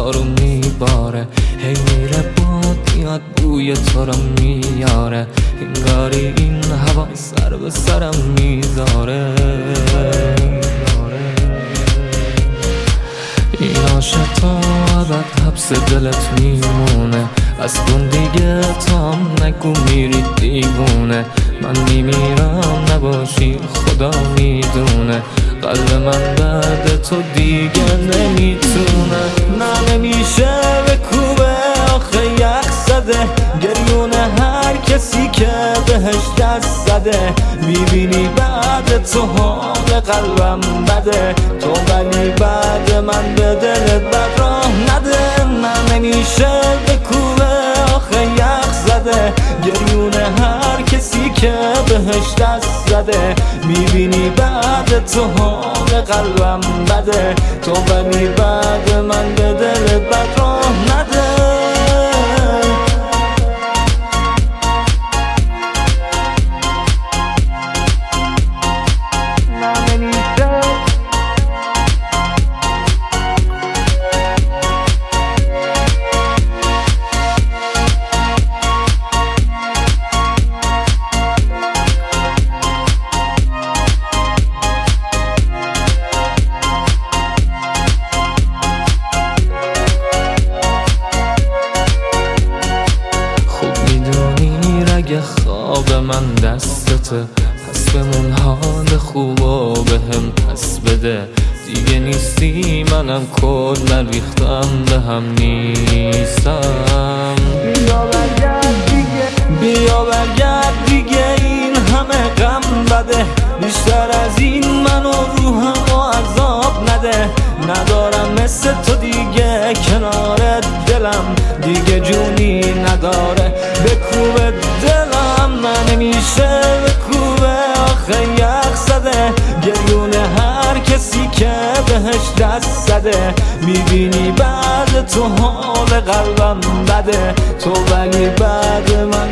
رو میباره، هی میره باد میاد بوی تو رو میاره، انگاری این هوا سر به سرم میذاره. این عاشق تا ابد حبس دلت میمونه، از کن دیگه تا هم نگو میری دیوونه. من میمیرم نباشی خدا میدونه، قلب من بعد تو دیگه نمیتونه. نه نمیشه بکوبه آخه یخ زده، گریونه هر کسی که بهش دست زده. میبینی بعد تو حال قلبم بده، تو ولی بعد من به دلت بد راه نده. نه نمیشه بکوبه آخه یخ زده، گریونه هر کسی که بهش دست زده. میبینی بعد تو حال قلبم بده، تو ولی بعد من به دلت بد راه نده. اگه خواب من دستته، پس بمون حال خوب و بهم پس بده. دیگه نیستی منم کل ریختم به هم نیستم. بیا برگرد دیگه این همه غم بده، بیشتر از این منو روحم و عذاب نده. ندارم مثل تو دیگه کنار دلم، دیگه جونی نداره بکوبه دلم. من نمیشه بکوبه آخه یخ زده، گریونه هر کسی که بهش دست زده. میبینی بعد تو حال قلبم بده، تو ولی بعد من